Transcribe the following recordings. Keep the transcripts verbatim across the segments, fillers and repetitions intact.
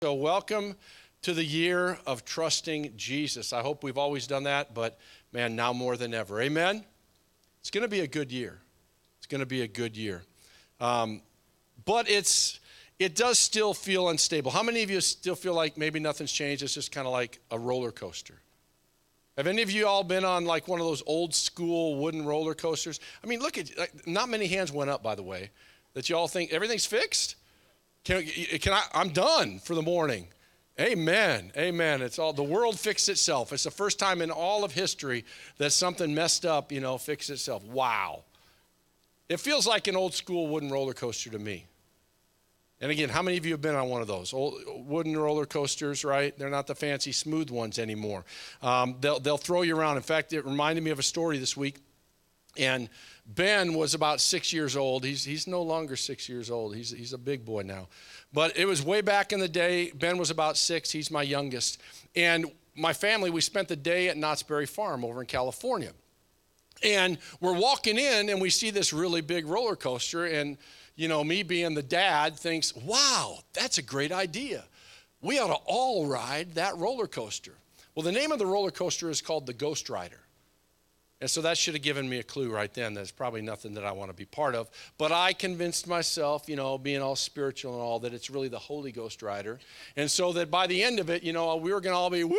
So welcome to the year of trusting Jesus. I hope we've always done that, but man, now more than ever. Amen? It's going to be a good year. It's going to be a good year. Um, but it's it does still feel unstable. How many of you still feel like maybe nothing's changed? It's just kind of like a roller coaster. Have any of you all been on like one of those old school wooden roller coasters? I mean, look at, like, not many hands went up, by the way, that you all think everything's fixed? Can, can I, I'm done for the morning. Amen. Amen. It's all, the world fixed itself. It's the first time in all of history that something messed up, you know, fixed itself. Wow. It feels like an old school wooden roller coaster to me. And again, how many of you have been on one of those old wooden roller coasters, right? They're not the fancy smooth ones anymore. Um, they'll, they'll throw you around. In fact, it reminded me of a story this week. And Ben was about six years old. He's he's no longer six years old. He's he's a big boy now. But it was way back in the day. Ben was about six. He's my youngest. And my family, we spent the day at Knott's Berry Farm over in California. And we're walking in and we see this really big roller coaster. And, you know, me being the dad thinks, wow, that's a great idea. We ought to all ride that roller coaster. Well, the name of the roller coaster is called the Ghost Rider. And so that should have given me a clue right then. That's probably nothing that I want to be part of. But I convinced myself, you know, being all spiritual and all, that it's really the Holy Ghost Rider. And so that by the end of it, you know, we were going to all be, woo,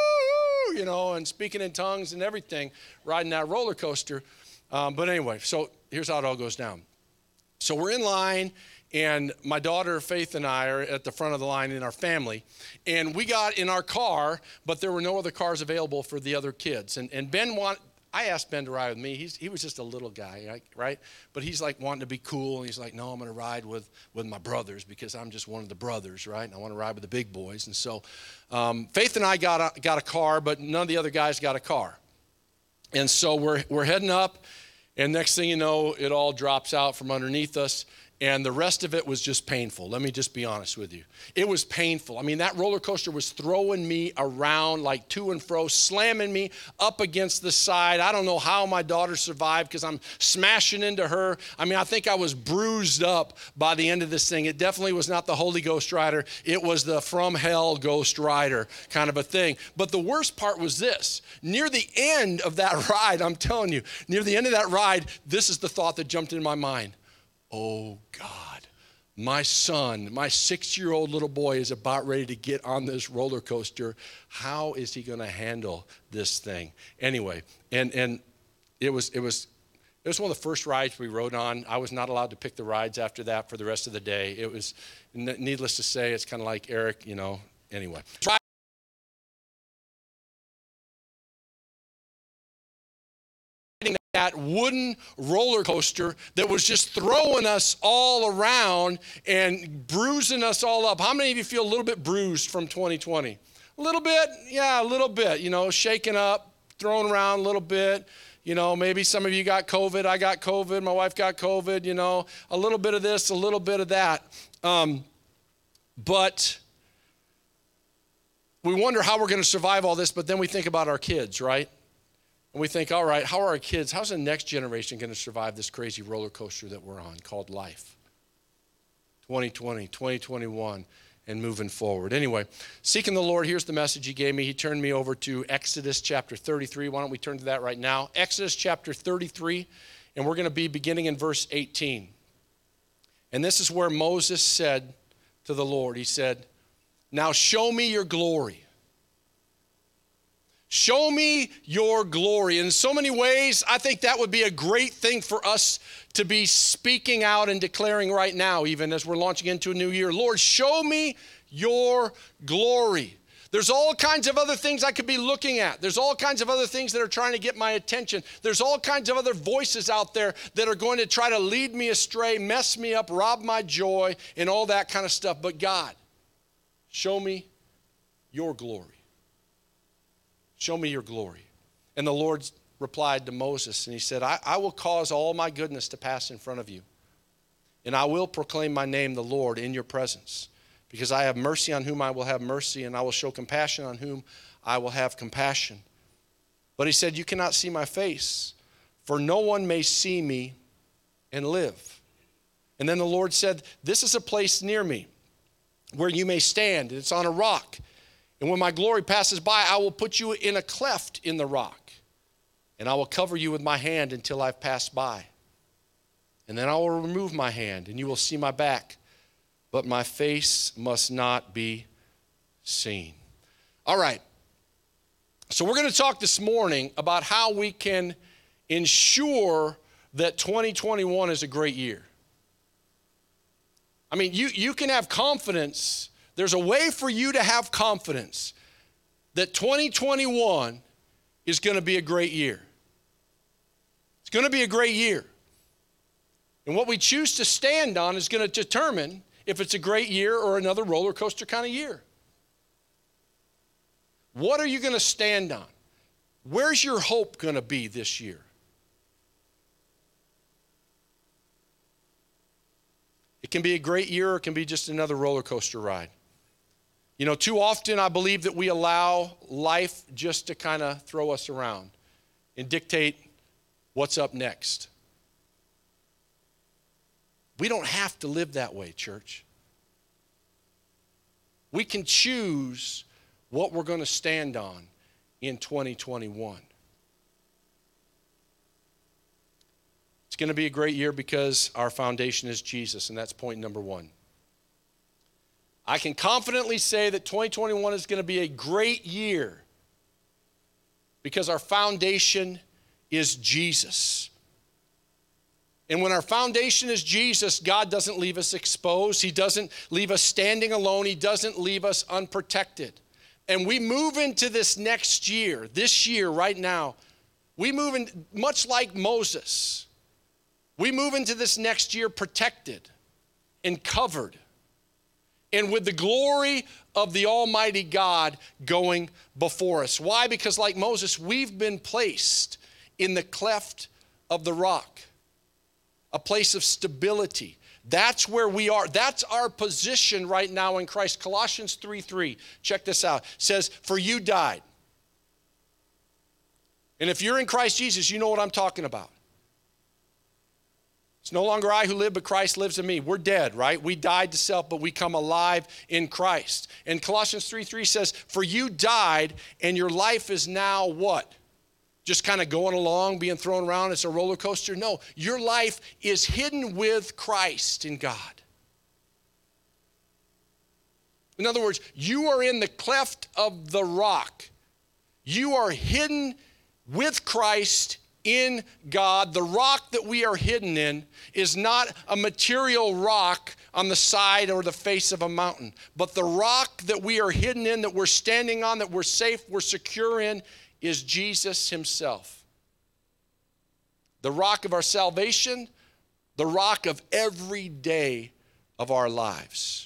you know, and speaking in tongues and everything, riding that roller coaster. Um, but anyway, so here's how it all goes down. So we're in line, and my daughter Faith and I are at the front of the line in our family. And we got in our car, but there were no other cars available for the other kids. And, and Ben want. I asked Ben to ride with me. He's, he was just a little guy, right? But he's like wanting to be cool, and he's like, no, I'm going to ride with, with my brothers because I'm just one of the brothers, right? And I want to ride with the big boys. And so um, Faith and I got a, got a car, but none of the other guys got a car. And so we're we're heading up, and next thing you know, it all drops out from underneath us. And the rest of it was just painful. Let me just be honest with you. It was painful. I mean, that roller coaster was throwing me around like to and fro, slamming me up against the side. I don't know how my daughter survived because I'm smashing into her. I mean, I think I was bruised up by the end of this thing. It definitely was not the Holy Ghost Rider. It was the from hell Ghost Rider kind of a thing. But the worst part was this. Near the end of that ride, I'm telling you, near the end of that ride, this is the thought that jumped into my mind. Oh, God, my son, my six-year-old little boy is about ready to get on this roller coaster. How is he going to handle this thing? Anyway, and and it was it was it was one of the first rides we rode on. I was not allowed to pick the rides after that for the rest of the day. It was, needless to say, it's kind of like Eric, you know, anyway. That wooden roller coaster that was just throwing us all around and bruising us all up. How many of you feel a little bit bruised from twenty twenty? A little bit? Yeah, a little bit, you know, shaken up, thrown around a little bit. You know, maybe some of you got COVID. I got COVID. My wife got COVID, you know, a little bit of this, a little bit of that. Um, but we wonder how we're going to survive all this, but then we think about our kids, right? And we think, all right, how are our kids, how's the next generation going to survive this crazy roller coaster that we're on called life? twenty twenty, twenty twenty-one, and moving forward. Anyway, seeking the Lord, here's the message he gave me. He turned me over to Exodus chapter thirty-three. Why don't we turn to that right now? Exodus chapter thirty-three, and we're going to be beginning in verse eighteen. And this is where Moses said to the Lord, he said, now show me your glory. Show me your glory. In so many ways, I think that would be a great thing for us to be speaking out and declaring right now, even as we're launching into a new year. Lord, show me your glory. There's all kinds of other things I could be looking at. There's all kinds of other things that are trying to get my attention. There's all kinds of other voices out there that are going to try to lead me astray, mess me up, rob my joy, and all that kind of stuff. But God, show me your glory. Show me your glory. And the Lord replied to Moses, and he said, I, I will cause all my goodness to pass in front of you, and I will proclaim my name, the Lord, in your presence, because I have mercy on whom I will have mercy, and I will show compassion on whom I will have compassion. But he said, you cannot see my face, for no one may see me and live. And then the Lord said, this is a place near me, where you may stand, and it's on a rock. And when my glory passes by, I will put you in a cleft in the rock, and I will cover you with my hand until I've passed by. And then I will remove my hand, and you will see my back, but my face must not be seen. All right. So we're going to talk this morning about how we can ensure that twenty twenty-one is a great year. I mean, you, you can have confidence. There's a way for you to have confidence that twenty twenty-one is going to be a great year. It's going to be a great year. And what we choose to stand on is going to determine if it's a great year or another roller coaster kind of year. What are you going to stand on? Where's your hope going to be this year? It can be a great year or it can be just another roller coaster ride. You know, too often I believe that we allow life just to kind of throw us around and dictate what's up next. We don't have to live that way, church. We can choose what we're going to stand on in twenty twenty-one. It's going to be a great year because our foundation is Jesus, and that's point number one. I can confidently say that twenty twenty-one is going to be a great year because our foundation is Jesus. And when our foundation is Jesus, God doesn't leave us exposed. He doesn't leave us standing alone. He doesn't leave us unprotected. And we move into this next year, this year right now, we move in much like Moses. We move into this next year protected and covered and with the glory of the Almighty God going before us. Why? Because like Moses, we've been placed in the cleft of the rock, a place of stability. That's where we are. That's our position right now in Christ. Colossians three three, check this out, says, for you died. And if you're in Christ Jesus, you know what I'm talking about. It's no longer I who live, but Christ lives in me. We're dead, right? We died to self, but we come alive in Christ. And Colossians three three says, for you died, and your life is now what? Just kind of going along, being thrown around. It's a roller coaster. No, your life is hidden with Christ in God. In other words, you are in the cleft of the rock. You are hidden with Christ in God. The rock that we are hidden in is not a material rock on the side or the face of a mountain, but the rock that we are hidden in, that we're standing on, that we're safe, we're secure in, is Jesus himself. The rock of our salvation, the rock of every day of our lives.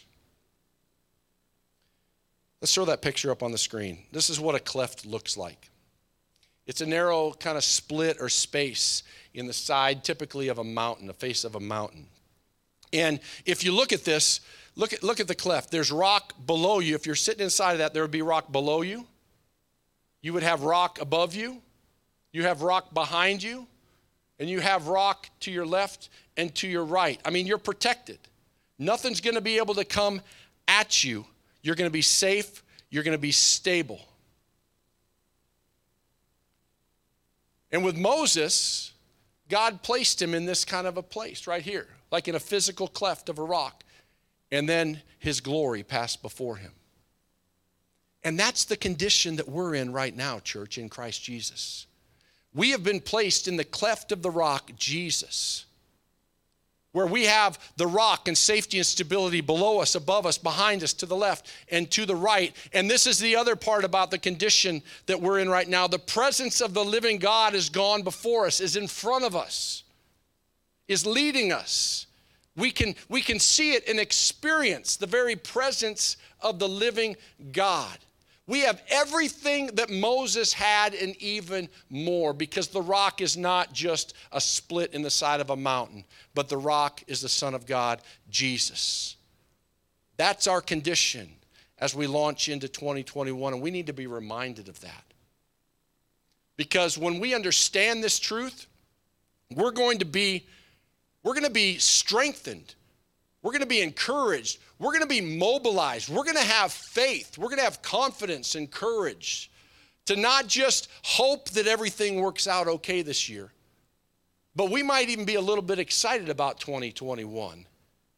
Let's throw that picture up on the screen. This is what a cleft looks like. It's a narrow kind of split or space in the side, typically of a mountain, the face of a mountain. And if you look at this, look at, look at the cleft. There's rock below you. If you're sitting inside of that, there would be rock below you. You would have rock above you, you have rock behind you, and you have rock to your left and to your right. I mean, you're protected. Nothing's going to be able to come at you. You're going to be safe. You're going to be stable. And with Moses, God placed him in this kind of a place right here, like in a physical cleft of a rock. And then his glory passed before him. And that's the condition that we're in right now, church, in Christ Jesus. We have been placed in the cleft of the rock, Jesus, where we have the rock and safety and stability below us, above us, behind us, to the left and to the right. And this is the other part about the condition that we're in right now. The presence of the living God is gone before us, is in front of us, is leading us. We can, we can see it and experience the very presence of the living God. We have everything that Moses had and even more, because the rock is not just a split in the side of a mountain, but the rock is the Son of God, Jesus. That's our condition as we launch into twenty twenty-one, and we need to be reminded of that. Because when we understand this truth, we're going to be, we're going to be strengthened. We're going to be encouraged. We're going to be mobilized. We're going to have faith. We're going to have confidence and courage to not just hope that everything works out okay this year, but we might even be a little bit excited about twenty twenty-one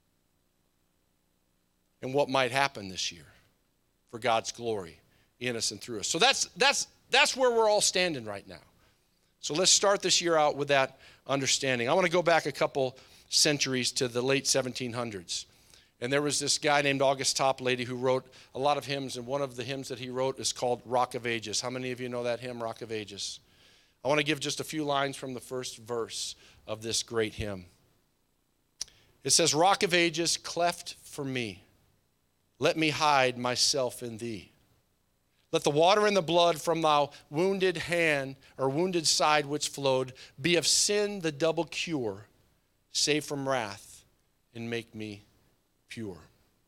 and what might happen this year for God's glory in us and through us. So that's that's that's where we're all standing right now. So let's start this year out with that understanding. I want to go back a couple centuries to the late seventeen hundreds. And there was this guy named August Toplady who wrote a lot of hymns, and one of the hymns that he wrote is called Rock of Ages. How many of you know that hymn, Rock of Ages? I want to give just a few lines from the first verse of this great hymn. It says, Rock of Ages, cleft for me, let me hide myself in thee. Let the water and the blood from thy wounded hand or wounded side which flowed be of sin the double cure, save from wrath and make me pure.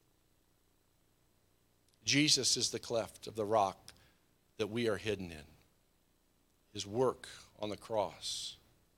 Jesus is the cleft of the rock that we are hidden in. His work on the cross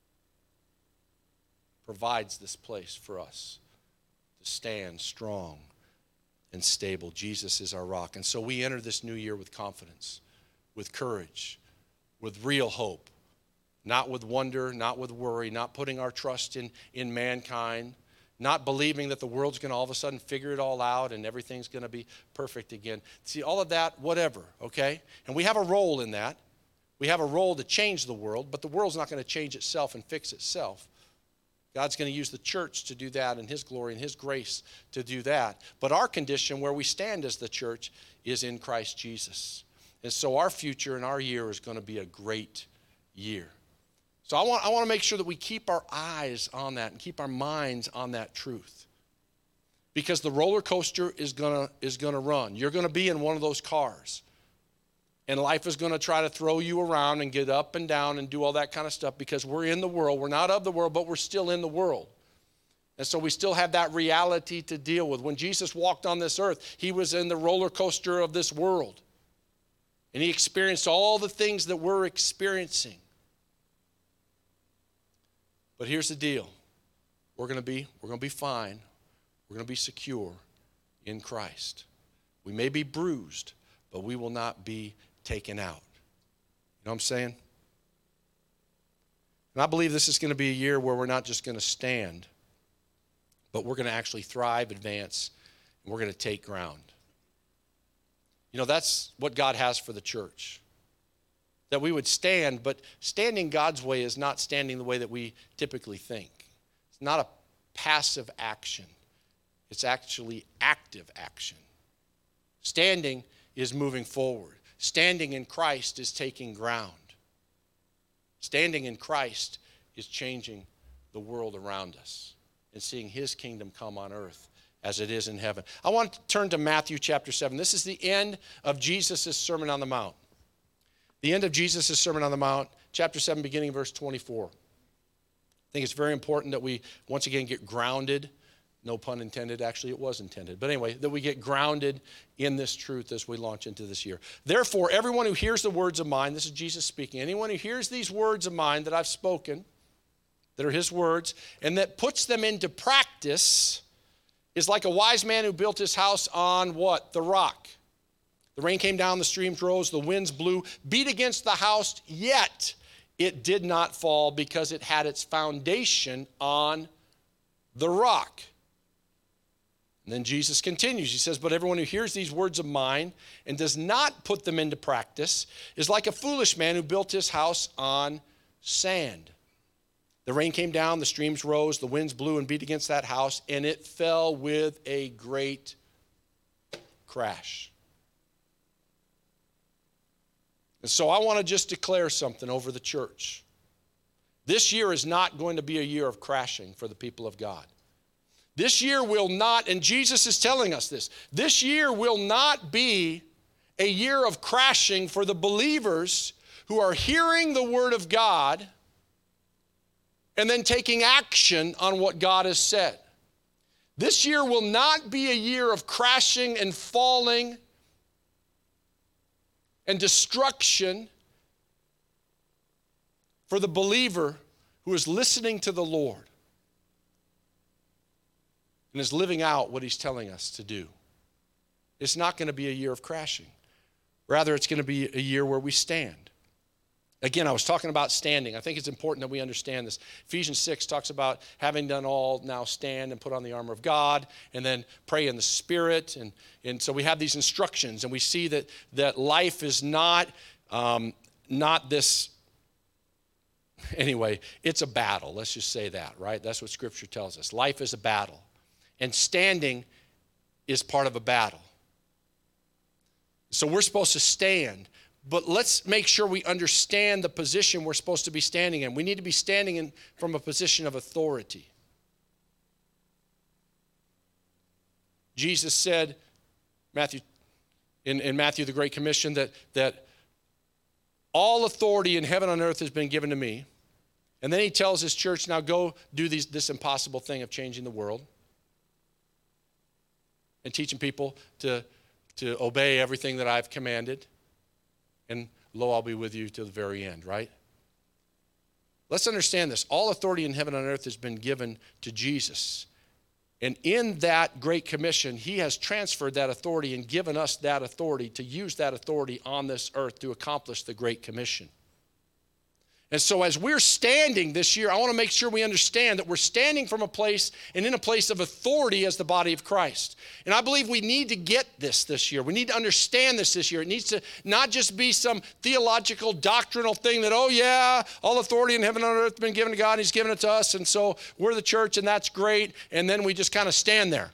provides this place for us to stand strong and stable. Jesus is our rock. And so we enter this new year with confidence, with courage, with real hope, not with wonder, not with worry, not putting our trust in, in mankind, not believing that the world's going to all of a sudden figure it all out and everything's going to be perfect again. See, all of that, whatever, okay? And we have a role in that. We have a role to change the world, but the world's not going to change itself and fix itself. God's going to use the church to do that and his glory and his grace to do that. But our condition where we stand as the church is in Christ Jesus. And so our future and our year is going to be a great year. So I want, I want to make sure that we keep our eyes on that and keep our minds on that truth. Because the roller coaster is going to, is going to run. You're going to be in one of those cars. And life is going to try to throw you around and get up and down and do all that kind of stuff because we're in the world. We're not of the world, but we're still in the world. And so we still have that reality to deal with. When Jesus walked on this earth, he was in the roller coaster of this world. And he experienced all the things that we're experiencing. But here's the deal. We're going to be, we're going to be fine. We're going to be secure in Christ. We may be bruised, but we will not be taken out. You know what I'm saying? And I believe this is going to be a year where we're not just going to stand, but we're going to actually thrive, advance, and we're going to take ground. You know, that's what God has for the church. That we would stand, but standing God's way is not standing the way that we typically think. It's not a passive action. It's actually active action. Standing is moving forward. Standing in Christ is taking ground. Standing in Christ is changing the world around us and seeing his kingdom come on earth as it is in heaven. I want to turn to Matthew chapter seven. This is the end of Jesus' Sermon on the Mount. The end of Jesus' Sermon on the Mount, chapter seven, beginning verse twenty-four. I think it's very important that we, once again, get grounded. No pun intended. Actually, it was intended. But anyway, that we get grounded in this truth as we launch into this year. Therefore, everyone who hears the words of mine, this is Jesus speaking, anyone who hears these words of mine that I've spoken, that are his words, and that puts them into practice, is like a wise man who built his house on what? The rock. The rain came down, the streams rose, the winds blew, beat against the house, yet it did not fall because it had its foundation on the rock. And then Jesus continues. He says, but everyone who hears these words of mine and does not put them into practice is like a foolish man who built his house on sand. The rain came down, the streams rose, the winds blew and beat against that house, and it fell with a great crash. And so I want to just declare something over the church. This year is not going to be a year of crashing for the people of God. This year will not, and Jesus is telling us this, this year will not be a year of crashing for the believers who are hearing the word of God and then taking action on what God has said. This year will not be a year of crashing and falling and destruction for the believer who is listening to the Lord. and is living out what he's telling us to do. It's not going to be a year of crashing. Rather, it's going to be a year where we stand. Again, I was talking about standing. I think it's important that we understand this. Ephesians six talks about having done all, now stand and put on the armor of God, and then pray in the Spirit. And, and so we have these instructions, and we see that, that life is not, um, not this, anyway, it's a battle. Let's just say that, right? That's what Scripture tells us. Life is a battle, and standing is part of a battle. So we're supposed to stand. But let's make sure we understand the position we're supposed to be standing in. We need to be standing in from a position of authority. Jesus said, Matthew, in, in Matthew, the Great Commission, that, that all authority in heaven and earth has been given to me. And then he tells his church, now go do these, this impossible thing of changing the world and teaching people to, to obey everything that I've commanded. And lo, I'll be with you till the very end, right? Let's understand this. All authority in heaven and earth has been given to Jesus. And in that Great Commission, he has transferred that authority and given us that authority to use that authority on this earth to accomplish the Great Commission. And so as we're standing this year, I want to make sure we understand that we're standing from a place and in a place of authority as the body of Christ. And I believe we need to get this this year. We need to understand this this year. It needs to not just be some theological, doctrinal thing that, oh yeah, all authority in heaven and earth has been given to God, he's given it to us, and so we're the church, and that's great, and then we just kind of stand there.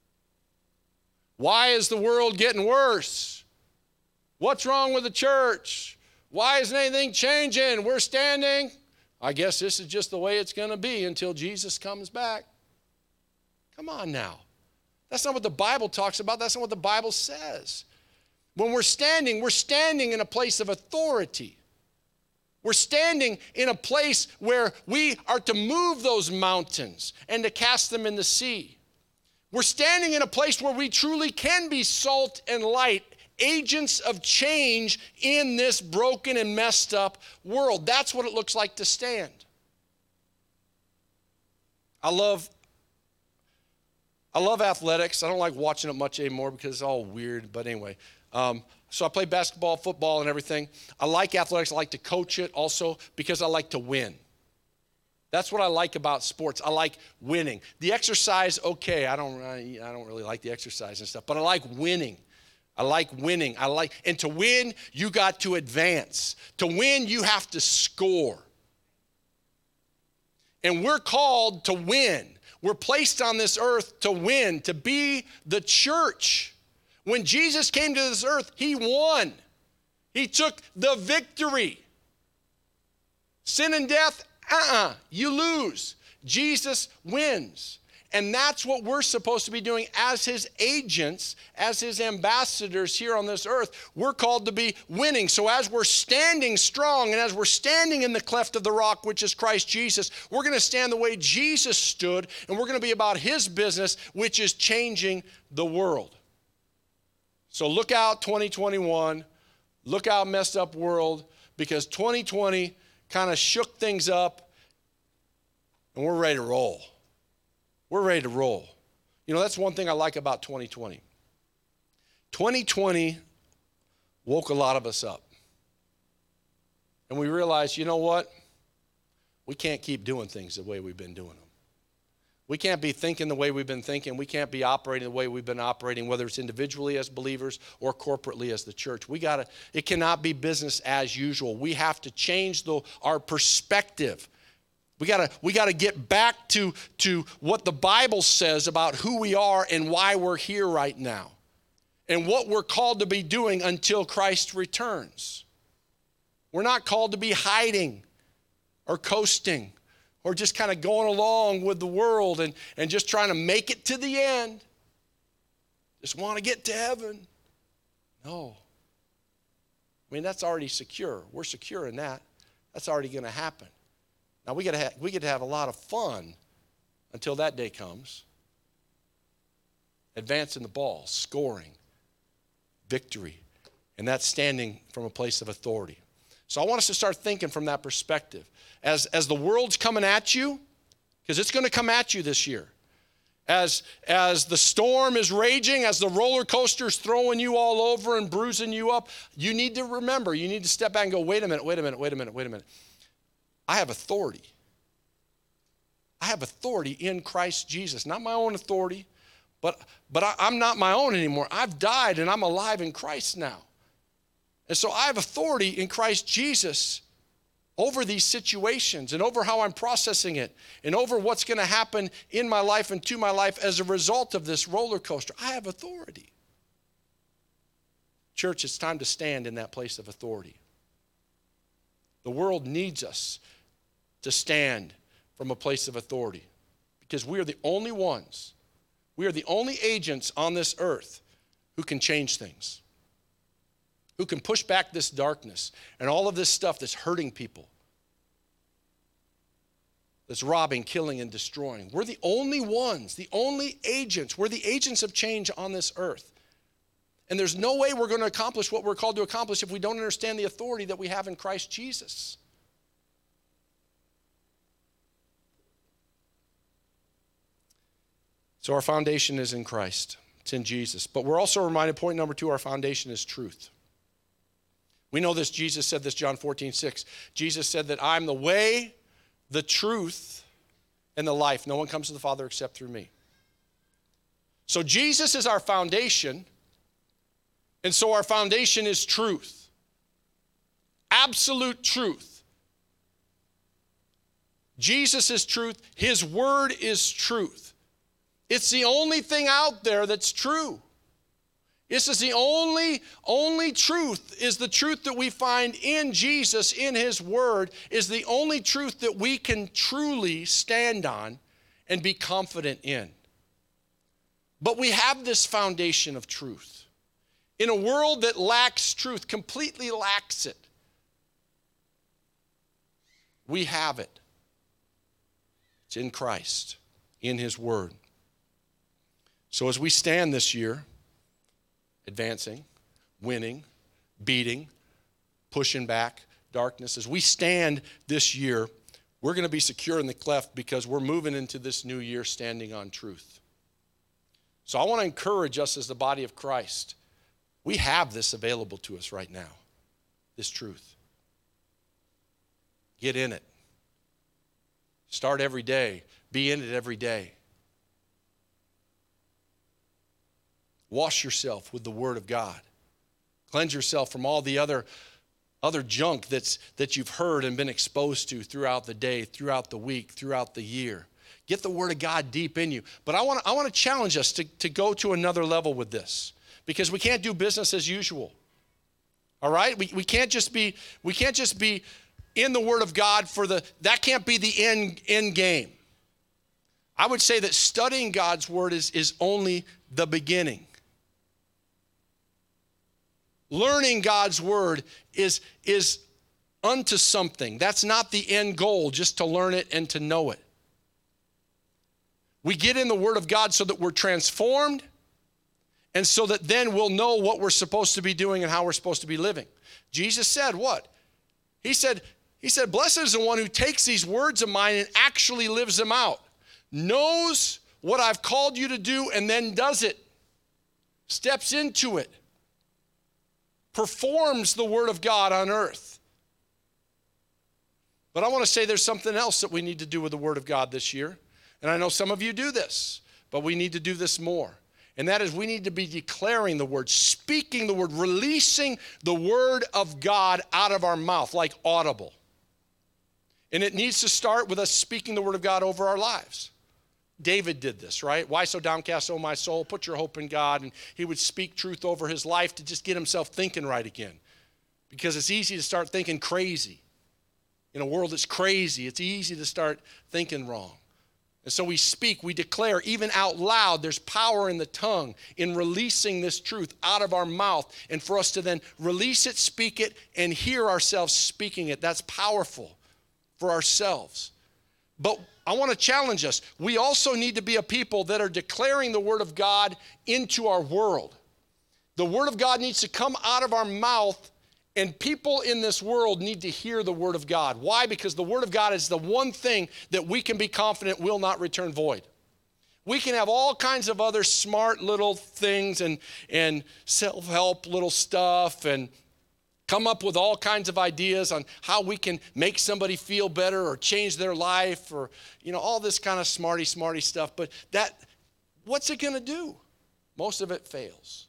Why is the world getting worse? What's wrong with the church? Why isn't anything changing? We're standing. I guess this is just the way it's going to be until Jesus comes back. Come on now. That's not what the Bible talks about. That's not what the Bible says. When we're standing, we're standing in a place of authority. We're standing in a place where we are to move those mountains and to cast them in the sea. We're standing in a place where we truly can be salt and light, agents of change in this broken and messed up world. That's what it looks like to stand. I love, I love athletics. I don't like watching it much anymore because it's all weird, but anyway. Um, so I play basketball, football, and everything. I like athletics. I like to coach it also because I like to win. That's what I like about sports. I like winning. The exercise, okay, I don't, I don't really like the exercise and stuff, but I like winning. I like winning. I like, and to win, you got to advance. To win, you have to score. And we're called to win. We're placed on this earth to win, to be the church. When Jesus came to this earth, he won. He took the victory. Sin and death, uh-uh, you lose. Jesus wins. And that's what we're supposed to be doing as his agents, as his ambassadors here on this earth. We're called to be winning. So as we're standing strong and as we're standing in the cleft of the rock, which is Christ Jesus, we're going to stand the way Jesus stood, and we're going to be about his business, which is changing the world. So look out twenty twenty-one. Look out messed up world, because twenty twenty kind of shook things up, and we're ready to roll. We're ready to roll. You know, that's one thing I like about twenty twenty. twenty twenty woke a lot of us up. And we realized, you know what? We can't keep doing things the way we've been doing them. We can't be thinking the way we've been thinking. We can't be operating the way we've been operating, whether it's individually as believers or corporately as the church. We gotta, it cannot be business as usual. We have to change the, our perspective. We gotta, we gotta get back to, to what the Bible says about who we are and why we're here right now, and what we're called to be doing until Christ returns. We're not called to be hiding or coasting or just kind of going along with the world and, and just trying to make it to the end. Just want to get to heaven. No. I mean, that's already secure. We're secure in that. That's already going to happen. Now, we get to have, we get to have a lot of fun until that day comes. Advancing the ball, scoring, victory, and that's standing from a place of authority. So I want us to start thinking from that perspective. As, as the world's coming at you, because it's going to come at you this year. As, as the storm is raging, as the roller coaster is throwing you all over and bruising you up, you need to remember, you need to step back and go, wait a minute, wait a minute, wait a minute, wait a minute. I have authority. I have authority in Christ Jesus. Not my own authority, but, but I, I'm not my own anymore. I've died and I'm alive in Christ now. And so I have authority in Christ Jesus over these situations and over how I'm processing it and over what's going to happen in my life and to my life as a result of this roller coaster. I have authority. Church, it's time to stand in that place of authority. The world needs us to stand from a place of authority because we are the only ones, we are the only agents on this earth who can change things, who can push back this darkness and all of this stuff that's hurting people, that's robbing, killing, and destroying. We're the only ones, the only agents. We're the agents of change on this earth. And there's no way we're going to accomplish what we're called to accomplish if we don't understand the authority that we have in Christ Jesus. So our foundation is in Christ. It's in Jesus. But we're also reminded, point number two, our foundation is truth. We know this, Jesus said this, John fourteen six. Jesus said that I'm the way, the truth, and the life. No one comes to the Father except through me. So Jesus is our foundation, and so our foundation is truth. Absolute truth. Jesus is truth. His word is truth. It's the only thing out there that's true. This is the only, only truth, is the truth that we find in Jesus, in his word, is the only truth that we can truly stand on and be confident in. But we have this foundation of truth. In a world that lacks truth, completely lacks it, we have it. It's in Christ, in his word. So as we stand this year, advancing, winning, beating, pushing back darkness, as we stand this year, we're going to be secure in the cleft because we're moving into this new year standing on truth. So I want to encourage us as the body of Christ. We have this available to us right now, this truth. Get in it. Start every day. Be in it every day. Wash yourself with the word of God. Cleanse yourself from all the other, other junk that's, that you've heard and been exposed to throughout the day, throughout the week, throughout the year. Get the word of God deep in you. But I want to I want to challenge us to, to go to another level with this, because we can't do business as usual. All right? We, we can't just be, we can't just be in the word of God for the, that can't be the end, end game. I would say that studying God's word is, is only the beginning. Learning God's word is, is unto something. That's not the end goal, just to learn it and to know it. We get in the word of God so that we're transformed, and so that then we'll know what we're supposed to be doing and how we're supposed to be living. Jesus said what? He said, he said, blessed is the one who takes these words of mine and actually lives them out. Knows what I've called you to do and then does it. Steps into it. Performs the word of God on earth. But I want to say there's something else that we need to do with the word of God this year. And I know some of you do this, but we need to do this more. And that is, we need to be declaring the word, speaking the word, releasing the word of God out of our mouth like audible. And it needs to start with us speaking the word of God over our lives. David did this, right? Why so downcast, O my soul? Put your hope in God. And he would speak truth over his life to just get himself thinking right again. Because it's easy to start thinking crazy. In a world that's crazy, it's easy to start thinking wrong. And so we speak, we declare, even out loud, there's power in the tongue in releasing this truth out of our mouth. And for us to then release it, speak it, and hear ourselves speaking it. That's powerful for ourselves. But I want to challenge us. We also need to be a people that are declaring the word of God into our world. The word of God needs to come out of our mouth, and people in this world need to hear the word of God. Why? Because the word of God is the one thing that we can be confident will not return void. We can have all kinds of other smart little things and, and self-help little stuff and come up with all kinds of ideas on how we can make somebody feel better or change their life or, you know, all this kind of smarty, smarty stuff. But that, what's it going to do? Most of it fails.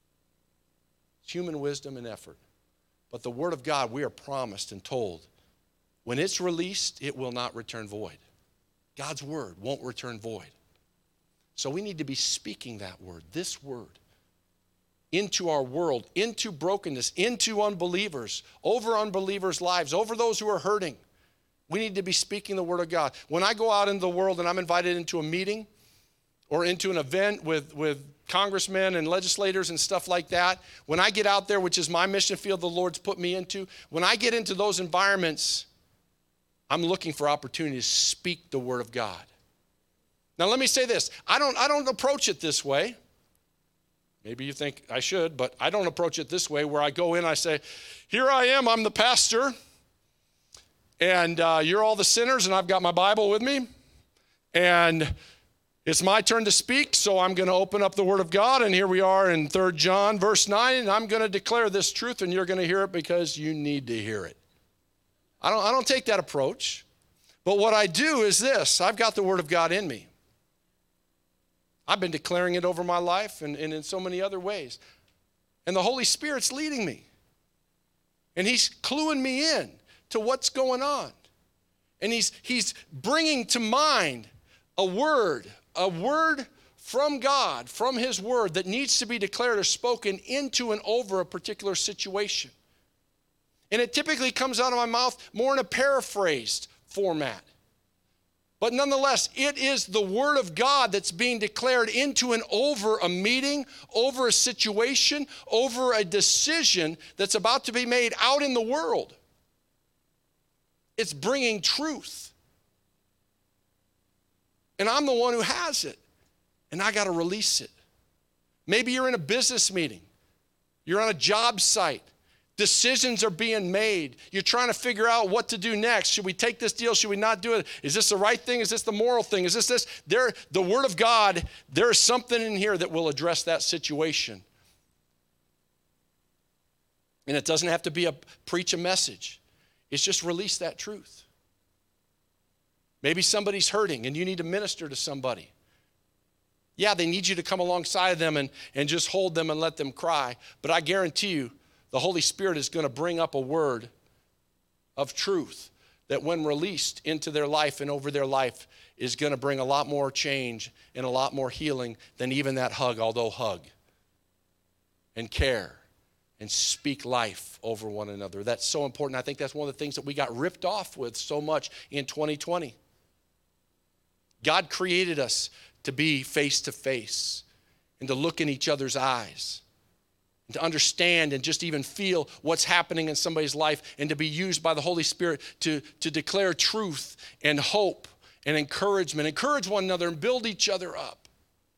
It's human wisdom and effort. But the Word of God, we are promised and told, when it's released, it will not return void. God's Word won't return void. So we need to be speaking that Word, this Word, into our world, into brokenness, into unbelievers, over unbelievers' lives, over those who are hurting. We need to be speaking the Word of God. When I go out into the world and I'm invited into a meeting or into an event with, with congressmen and legislators and stuff like that, when I get out there, which is my mission field the Lord's put me into, when I get into those environments, I'm looking for opportunity to speak the Word of God. Now let me say this, I don't, I don't approach it this way. Maybe you think I should, but I don't approach it this way where I go in and I say, here I am, I'm the pastor, and uh, you're all the sinners, and I've got my Bible with me, and it's my turn to speak, so I'm going to open up the Word of God, and here we are in Third John, verse nine, and I'm going to declare this truth, and you're going to hear it because you need to hear it. I don't, I don't take that approach, but what I do is this, I've got the Word of God in me. I've been declaring it over my life and, and in so many other ways. And the Holy Spirit's leading me. And he's cluing me in to what's going on. And he's, he's bringing to mind a word, a word from God, from his word that needs to be declared or spoken into and over a particular situation. And it typically comes out of my mouth more in a paraphrased format. But nonetheless, it is the Word of God that's being declared into and over a meeting, over a situation, over a decision that's about to be made out in the world. It's bringing truth. And I'm the one who has it. And I got to release it. Maybe you're in a business meeting. You're on a job site. Decisions are being made. You're trying to figure out what to do next. Should we take this deal? Should we not do it? Is this the right thing? Is this the moral thing? Is this this? There, the Word of God, there is something in here that will address that situation. And it doesn't have to be a preach a message. It's just release that truth. Maybe somebody's hurting and you need to minister to somebody. Yeah, they need you to come alongside of them and, and just hold them and let them cry. But I guarantee you, the Holy Spirit is going to bring up a word of truth that when released into their life and over their life is going to bring a lot more change and a lot more healing than even that hug, although hug and care and speak life over one another. That's so important. I think that's one of the things that we got ripped off with so much in twenty twenty. God created us to be face to face and to look in each other's eyes. And to understand and just even feel what's happening in somebody's life and to be used by the Holy Spirit to, to declare truth and hope and encouragement. Encourage one another and build each other up.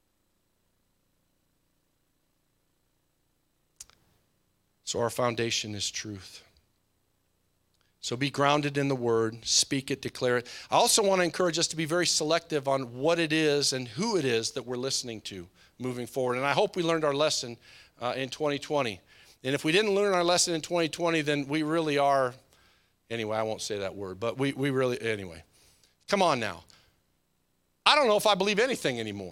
So our foundation is truth. So be grounded in the Word, speak it, declare it. I also want to encourage us to be very selective on what it is and who it is that we're listening to moving forward. And I hope we learned our lesson Uh, in twenty twenty. And if we didn't learn our lesson in twenty twenty, then we really are, anyway, I won't say that word, but we, we really, anyway. Come on now. I don't know if I believe anything anymore.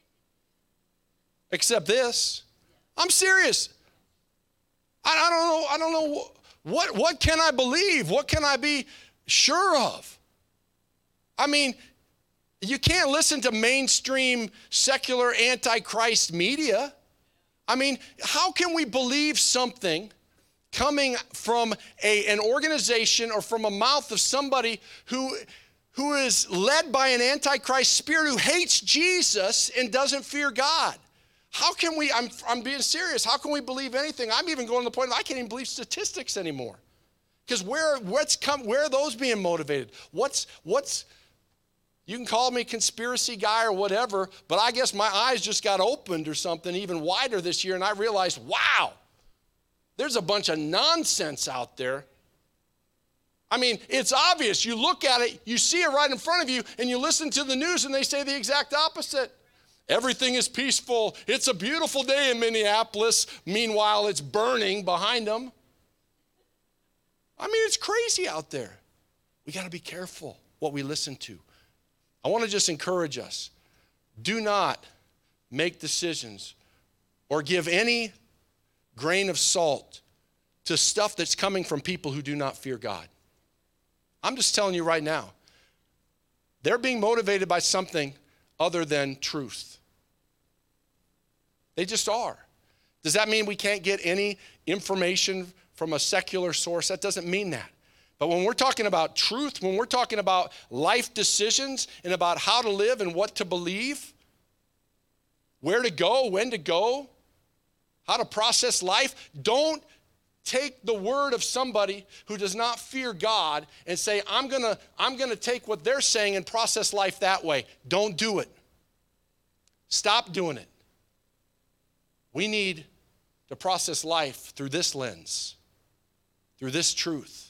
Except this. I'm serious. I, I don't know, I don't know, what, what can I believe? What can I be sure of? I mean, you can't listen to mainstream secular antichrist media. I mean, how can we believe something coming from a, an organization or from a mouth of somebody who, who is led by an antichrist spirit who hates Jesus and doesn't fear God? How can we, I'm, I'm being serious, how can we believe anything? I'm even going to the point that I can't even believe statistics anymore. Because where, what's come, where are those being motivated? What's, what's, you can call me conspiracy guy or whatever, but I guess my eyes just got opened or something even wider this year, and I realized, wow, there's a bunch of nonsense out there. I mean, it's obvious. You look at it, you see it right in front of you, and you listen to the news, and they say the exact opposite. Everything is peaceful. It's a beautiful day in Minneapolis. Meanwhile, it's burning behind them. I mean, it's crazy out there. We got to be careful what we listen to. I want to just encourage us. Do not make decisions or give any grain of salt to stuff that's coming from people who do not fear God. I'm just telling you right now, they're being motivated by something other than truth. They just are. Does that mean we can't get any information from a secular source? That doesn't mean that. But when we're talking about truth, when we're talking about life decisions and about how to live and what to believe, where to go, when to go, how to process life, don't take the word of somebody who does not fear God and say, I'm gonna, I'm gonna take what they're saying and process life that way. Don't do it. Stop doing it. We need to process life through this lens, through this truth.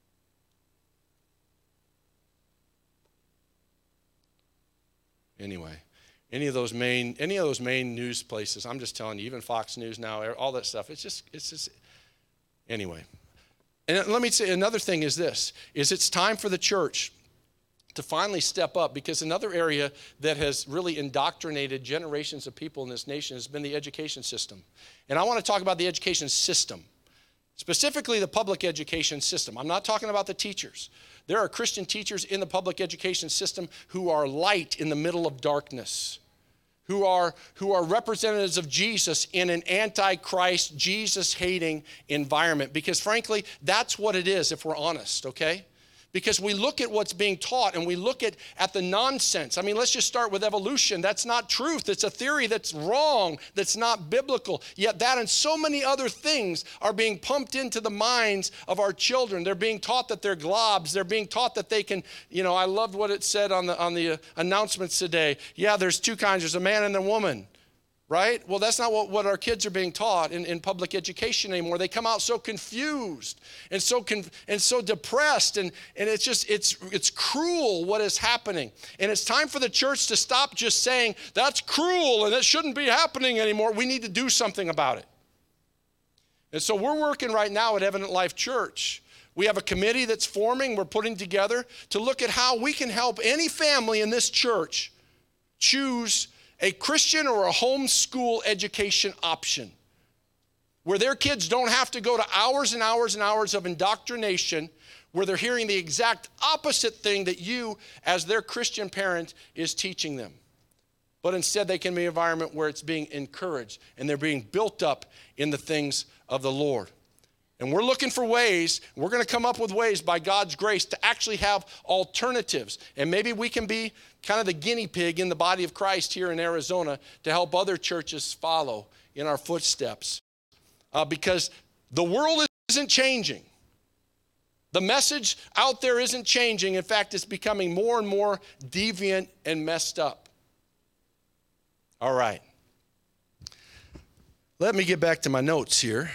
Anyway, any of those main, any of those main news places, I'm just telling you, even Fox News now, all that stuff, it's just, it's just, anyway. And let me say, another thing is this, is it's time for the church to finally step up, because another area that has really indoctrinated generations of people in this nation has been the education system. And I want to talk about the education system, specifically the public education system. I'm not talking about the teachers. There are Christian teachers in the public education system who are light in the middle of darkness, who are, who are representatives of Jesus in an anti-Christ, Jesus-hating environment. Because frankly, that's what it is if we're honest, okay? Because we look at what's being taught and we look at, at the nonsense. I mean, let's just start with evolution. That's not truth. It's a theory that's wrong, that's not biblical. Yet that and so many other things are being pumped into the minds of our children. They're being taught that they're globs. They're being taught that they can, you know, I loved what it said on the, on the uh, announcements today. Yeah, there's two kinds. There's a man and a woman. Right? Well, that's not what, what our kids are being taught in, in public education anymore. They come out so confused and so con, and so depressed, and, and it's just, it's, it's cruel what is happening. And it's time for the church to stop just saying, that's cruel and it shouldn't be happening anymore. We need to do something about it. And so we're working right now at Evident Life Church. We have a committee that's forming, we're putting together to look at how we can help any family in this church choose a Christian or a homeschool education option where their kids don't have to go to hours and hours and hours of indoctrination, where they're hearing the exact opposite thing that you, as their Christian parent, is teaching them. But instead, they can be an environment where it's being encouraged and they're being built up in the things of the Lord. And we're looking for ways, we're going to come up with ways by God's grace to actually have alternatives. And maybe we can be kind of the guinea pig in the body of Christ here in Arizona to help other churches follow in our footsteps. Uh, because the world isn't changing. The message out there isn't changing. In fact, it's becoming more and more deviant and messed up. All right. Let me get back to my notes here.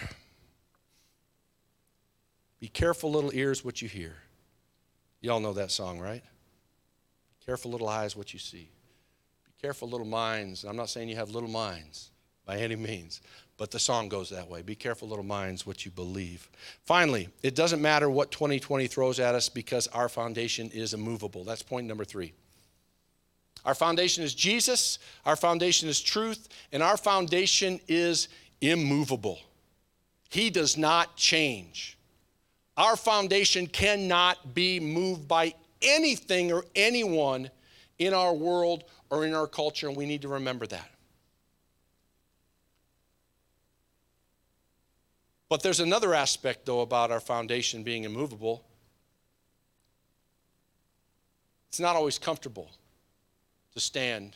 Be careful, little ears, what you hear. Y'all know that song, right? Be careful, little eyes, what you see. Be careful, little minds. I'm not saying you have little minds by any means, but the song goes that way. Be careful, little minds, what you believe. Finally, it doesn't matter what twenty twenty throws at us because our foundation is immovable. That's point number three. Our foundation is Jesus, our foundation is truth, and our foundation is immovable. He does not change. Our foundation cannot be moved by anything or anyone in our world or in our culture, and we need to remember that. But there's another aspect, though, about our foundation being immovable. It's not always comfortable to stand.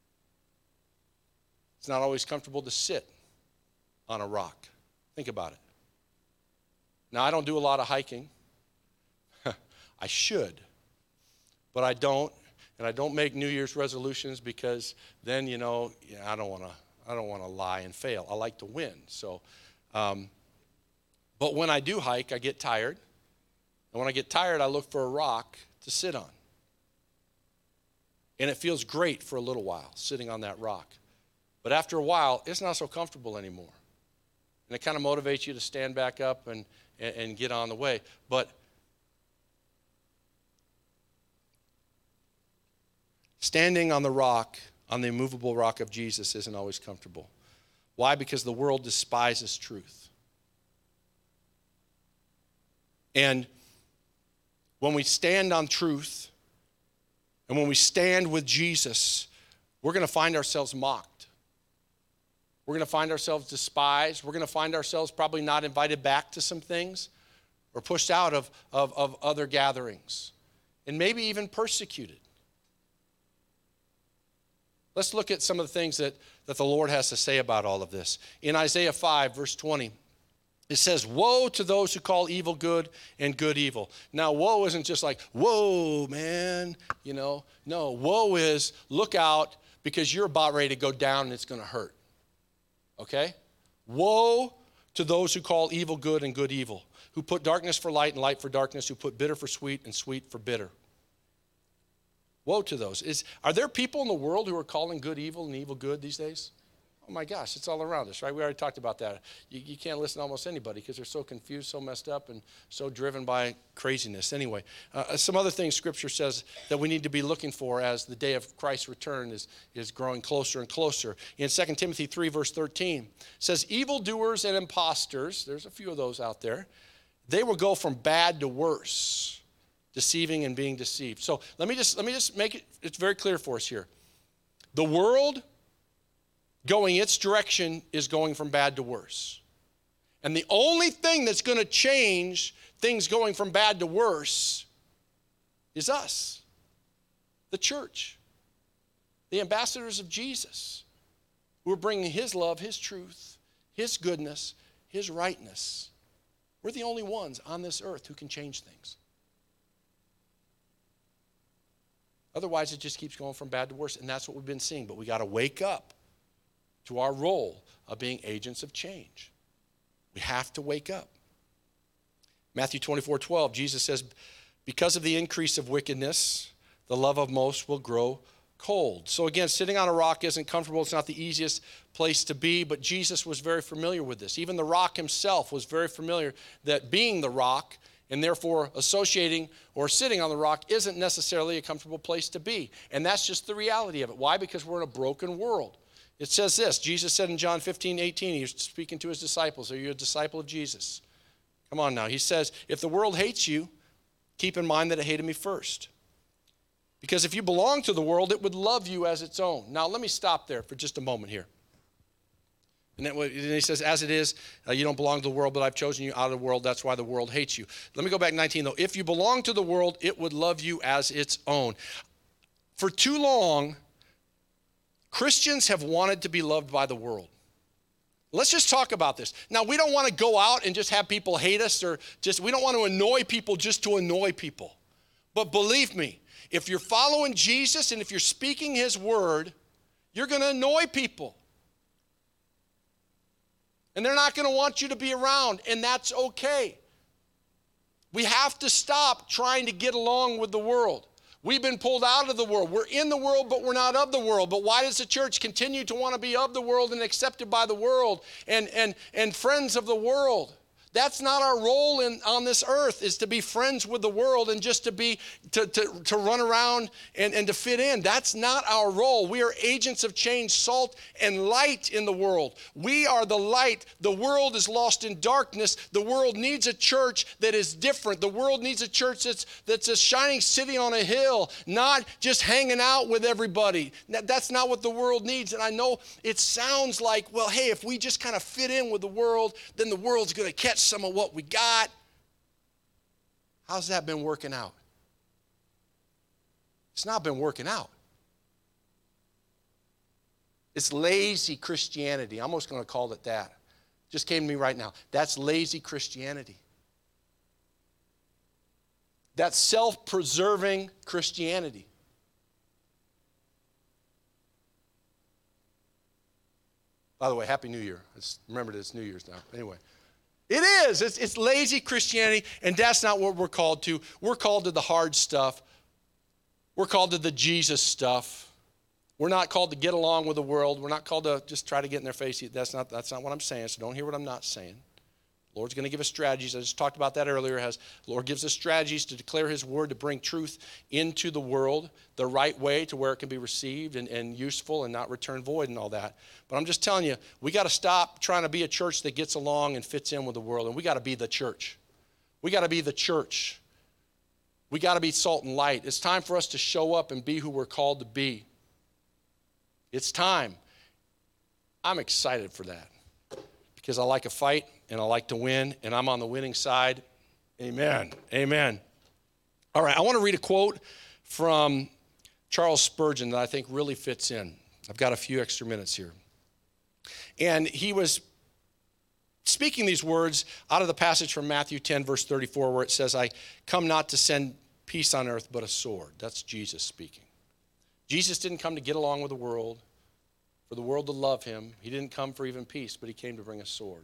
It's not always comfortable to sit on a rock. Think about it. Now, I don't do a lot of hiking. I should, but I don't, and I don't make New Year's resolutions because then, you know, yeah, I don't want to. I don't want to lie and fail. I like to win. So, um, but when I do hike, I get tired, and when I get tired, I look for a rock to sit on. And it feels great for a little while, sitting on that rock. But after a while, it's not so comfortable anymore. And it kind of motivates you to stand back up and, and, and get on the way. But standing on the rock, on the immovable rock of Jesus, isn't always comfortable. Why? Because the world despises truth. And when we stand on truth, and when we stand with Jesus, we're going to find ourselves mocked. We're going to find ourselves despised. We're going to find ourselves probably not invited back to some things or pushed out of, of, of other gatherings and maybe even persecuted. Let's look at some of the things that, that the Lord has to say about all of this. In Isaiah five, verse twenty, it says, woe to those who call evil good and good evil. Now, woe isn't just like, whoa, man, you know. No, woe is look out because you're about ready to go down and it's going to hurt. Okay? Woe to those who call evil good and good evil, who put darkness for light and light for darkness, who put bitter for sweet and sweet for bitter. Woe to those. Is, are there people in the world who are calling good evil and evil good these days? Oh my gosh, it's all around us, right? We already talked about that. You, you can't listen to almost anybody because they're so confused, so messed up, and so driven by craziness. Anyway, uh, some other things Scripture says that we need to be looking for as the day of Christ's return is, is growing closer and closer. In Second Timothy three, verse thirteen, it says, evildoers and imposters, there's a few of those out there, they will go from bad to worse, deceiving and being deceived. So let me just let me just make it, it's very clear for us here. The world going its direction is going from bad to worse. And the only thing that's going to change things going from bad to worse is us, the church, the ambassadors of Jesus, who are bringing his love, his truth, his goodness, his rightness. We're the only ones on this earth who can change things. Otherwise, it just keeps going from bad to worse, and that's what we've been seeing. But we got to wake up to our role of being agents of change. We have to wake up. Matthew twenty-four twelve, Jesus says, because of the increase of wickedness, the love of most will grow cold. So again, sitting on a rock isn't comfortable. It's not the easiest place to be, but Jesus was very familiar with this. Even the rock himself was very familiar that being the rock and therefore associating or sitting on the rock isn't necessarily a comfortable place to be. And that's just the reality of it. Why? Because we're in a broken world. It says this, Jesus said in John fifteen eighteen, he was speaking to his disciples, are you a disciple of Jesus? Come on now. He says, if the world hates you, keep in mind that it hated me first. Because if you belong to the world, it would love you as its own. Now, let me stop there for just a moment here. And then he says, as it is, uh, you don't belong to the world, but I've chosen you out of the world. That's why the world hates you. Let me go back nineteen, though. If you belong to the world, it would love you as its own. For too long, Christians have wanted to be loved by the world. Let's just talk about this. Now, we don't want to go out and just have people hate us or just, we don't want to annoy people just to annoy people. But believe me, if you're following Jesus and if you're speaking his word, you're going to annoy people. And they're not going to want you to be around, and that's okay. We have to stop trying to get along with the world. We've been pulled out of the world. We're in the world, but we're not of the world. But why does the church continue to want to be of the world and accepted by the world and, and, and friends of the world? That's not our role in, on this earth, is to be friends with the world and just to be to, to, to run around and, and to fit in. That's not our role. We are agents of change, salt and light in the world. We are the light. The world is lost in darkness. The world needs a church that is different. The world needs a church that's, that's a shining city on a hill, not just hanging out with everybody. That's not what the world needs. And I know it sounds like, well, hey, if we just kind of fit in with the world, then the world's going to catch some of what we got. How's that been working out? It's not been working out. It's lazy Christianity. I'm almost going to call it that. Just came to me right now. That's lazy Christianity. That's self-preserving Christianity. By the way, Happy New Year. Let's remember that it's New Year's now. Anyway. It is. It's, it's lazy Christianity, and that's not what we're called to. We're called to the hard stuff. We're We're called to the Jesus stuff. We're not called to get along with the world. We're not called to just try to get in their face. That's not, that's not what I'm saying, so don't hear what I'm not saying. The Lord's going to give us strategies. I just talked about that earlier. As the Lord gives us strategies to declare his word, to bring truth into the world the right way to where it can be received and, and useful and not return void and all that. But I'm just telling you, we got to stop trying to be a church that gets along and fits in with the world, and we got to be the church. We got to be the church. We got to be salt and light. It's time for us to show up and be who we're called to be. It's time. I'm excited for that because I like a fight and I like to win, and I'm on the winning side. Amen. Amen. All right, I want to read a quote from Charles Spurgeon that I think really fits in. I've got a few extra minutes here. And he was speaking these words out of the passage from Matthew ten, verse thirty-four, where it says, I come not to send peace on earth, but a sword. That's Jesus speaking. Jesus didn't come to get along with the world, for the world to love him. He didn't come for even peace, but he came to bring a sword.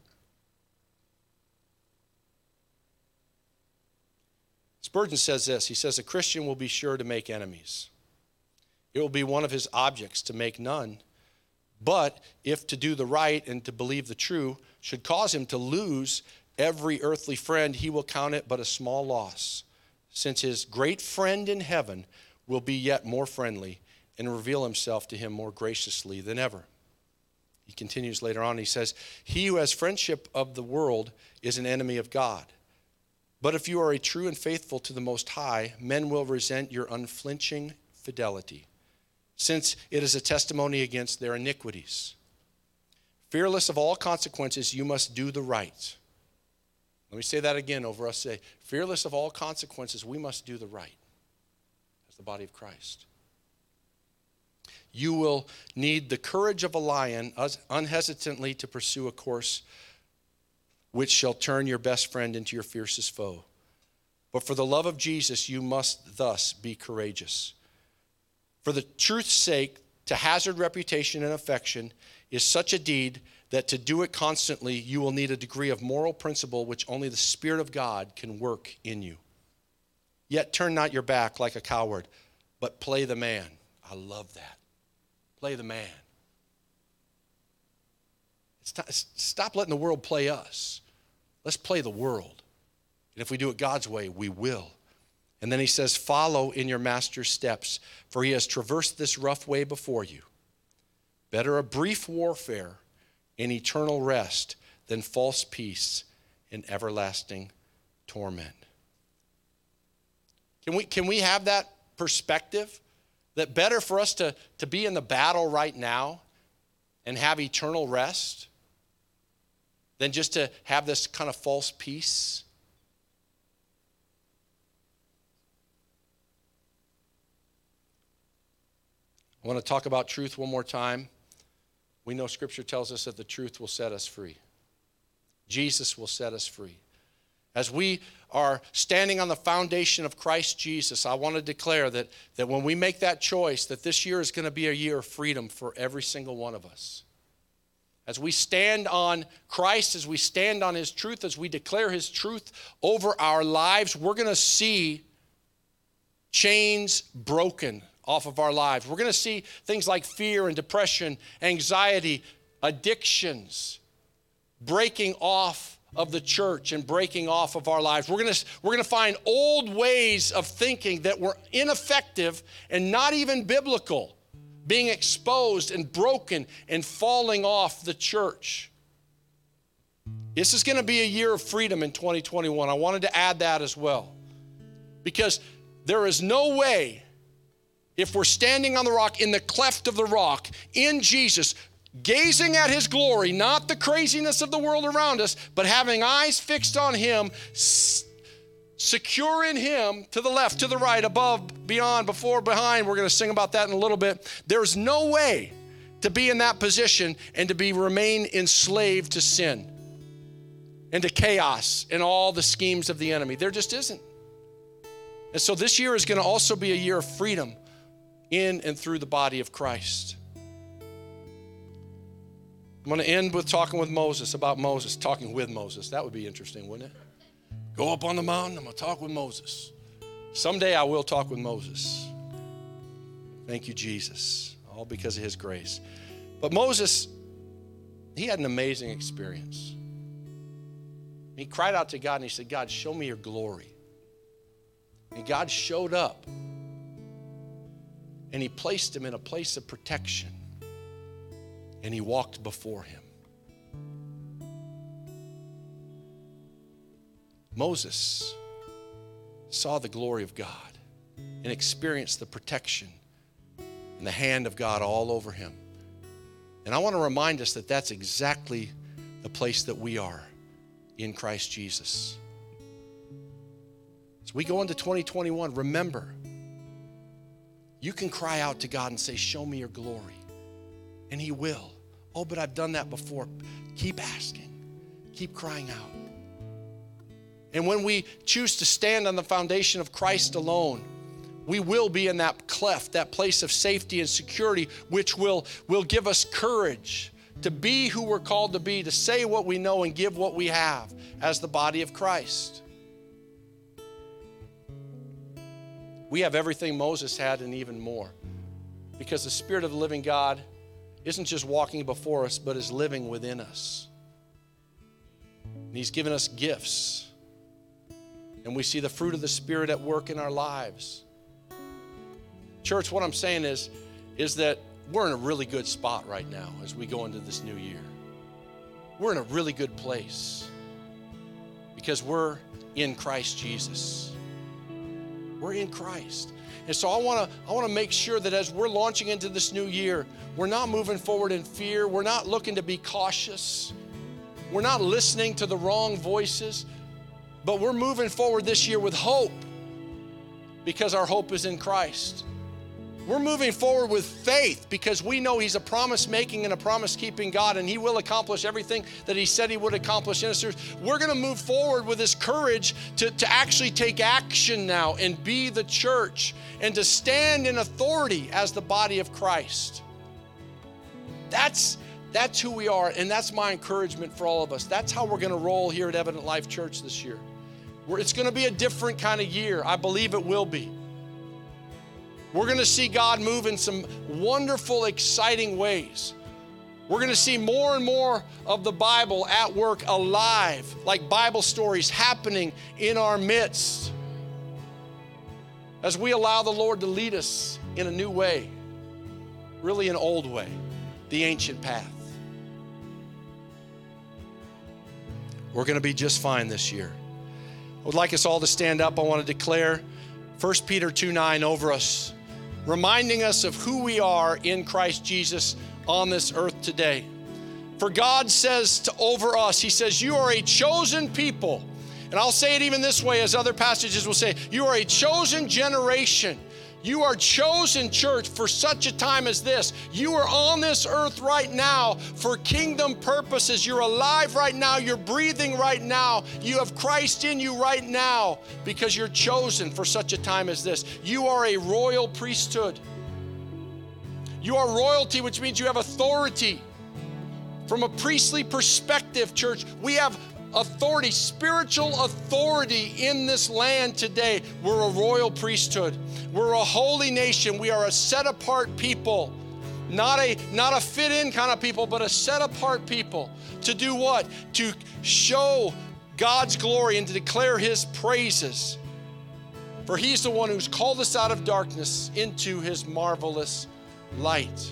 Spurgeon says this. He says, a Christian will be sure to make enemies. It will be one of his objects to make none. But if to do the right and to believe the true should cause him to lose every earthly friend, he will count it but a small loss, since his great friend in heaven will be yet more friendly and reveal himself to him more graciously than ever. He continues later on, he says, he who has friendship of the world is an enemy of God. But if you are a true and faithful to the Most High, men will resent your unflinching fidelity, since it is a testimony against their iniquities. Fearless of all consequences, you must do the right. Let me say that again over us. Say, fearless of all consequences, we must do the right as the body of Christ. You will need the courage of a lion unhesitantly to pursue a course which shall turn your best friend into your fiercest foe. But for the love of Jesus, you must thus be courageous. For the truth's sake, to hazard reputation and affection is such a deed that to do it constantly, you will need a degree of moral principle which only the Spirit of God can work in you. Yet turn not your back like a coward, but play the man. I love that. Play the man. Stop letting the world play us. Let's play the world. And if we do it God's way, we will. And then he says, follow in your master's steps, for he has traversed this rough way before you. Better a brief warfare in eternal rest than false peace in everlasting torment. Can we, can we have that perspective? That better for us to, to be in the battle right now and have eternal rest than just to have this kind of false peace? I want to talk about truth one more time. We know Scripture tells us that the truth will set us free. Jesus will set us free. As we are standing on the foundation of Christ Jesus, I want to declare that, that when we make that choice, that this year is going to be a year of freedom for every single one of us. As we stand on Christ, as we stand on his truth, as we declare his truth over our lives, we're going to see chains broken off of our lives. We're going to see things like fear and depression, anxiety, addictions breaking off of the church and breaking off of our lives. We're going to, we're going to find old ways of thinking that were ineffective and not even biblical being exposed and broken and falling off the church. This is going to be a year of freedom in twenty twenty-one. I wanted to add that as well. Because there is no way, if we're standing on the rock, in the cleft of the rock, in Jesus, gazing at his glory, not the craziness of the world around us, but having eyes fixed on him, secure in him, to the left, to the right, above, beyond, before, behind. We're going to sing about that in a little bit. There's no way to be in that position and to be remain enslaved to sin and to chaos and all the schemes of the enemy. There just isn't. And so this year is going to also be a year of freedom in and through the body of Christ. I'm going to end with talking with Moses, about Moses, talking with Moses. That would be interesting, wouldn't it? Go up on the mountain, I'm going to talk with Moses. Someday I will talk with Moses. Thank you, Jesus. All because of his grace. But Moses, he had an amazing experience. He cried out to God and he said, God, show me your glory. And God showed up. And he placed him in a place of protection. And he walked before him. Moses saw the glory of God and experienced the protection and the hand of God all over him. And I want to remind us that that's exactly the place that we are in Christ Jesus. As we go into twenty twenty-one, remember, you can cry out to God and say, show me your glory. And he will. Oh, but I've done that before. Keep asking. Keep crying out. And when we choose to stand on the foundation of Christ alone, we will be in that cleft, that place of safety and security, which will, will give us courage to be who we're called to be, to say what we know and give what we have as the body of Christ. We have everything Moses had and even more, because the Spirit of the living God isn't just walking before us, but is living within us. And he's given us gifts. And we see the fruit of the Spirit at work in our lives. Church, what I'm saying is, is that we're in a really good spot right now as we go into this new year. We're in a really good place because we're in Christ Jesus. We're in Christ. And so I want to I want to make sure that as we're launching into this new year, we're not moving forward in fear. We're not looking to be cautious. We're not listening to the wrong voices, but we're moving forward this year with hope because our hope is in Christ. We're moving forward with faith because we know he's a promise-making and a promise-keeping God, and he will accomplish everything that he said he would accomplish in us. We're going to move forward with this courage to, to actually take action now and be the church and to stand in authority as the body of Christ. That's, that's who we are, and that's my encouragement for all of us. That's how we're going to roll here at Evident Life Church this year. We're, it's going to be a different kind of year. I believe it will be. We're going to see God move in some wonderful, exciting ways. We're going to see more and more of the Bible at work alive, like Bible stories happening in our midst as we allow the Lord to lead us in a new way, really an old way, the ancient path. We're going to be just fine this year. I would like us all to stand up. I want to declare First Peter two nine over us, reminding us of who we are in Christ Jesus on this earth today. For God says to over us, he says, you are a chosen people. And I'll say it even this way, as other passages will say, you are a chosen generation. You are chosen, church, for such a time as this. You are on this earth right now for kingdom purposes. You're alive right now. You're breathing right now. You have Christ in you right now because you're chosen for such a time as this. You are a royal priesthood. You are royalty, which means you have authority. From a priestly perspective, church, we have authority, spiritual authority in this land today. We're a royal priesthood. We're a holy nation. We are a set-apart people. Not a, not a fit-in kind of people, but a set-apart people. To do what? To show God's glory and to declare his praises. For he's the one who's called us out of darkness into his marvelous light.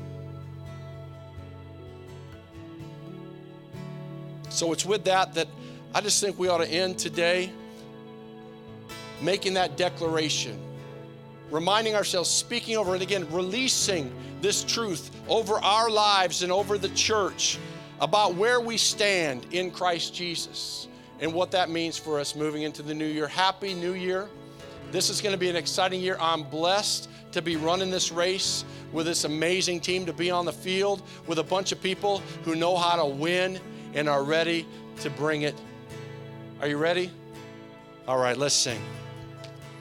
So it's with that that I just think we ought to end today making that declaration, reminding ourselves, speaking over it again, releasing this truth over our lives and over the church about where we stand in Christ Jesus and what that means for us moving into the new year. Happy New Year. This is going to be an exciting year. I'm blessed to be running this race with this amazing team, to be on the field with a bunch of people who know how to win and are ready to bring it. Are you ready? All right, let's sing.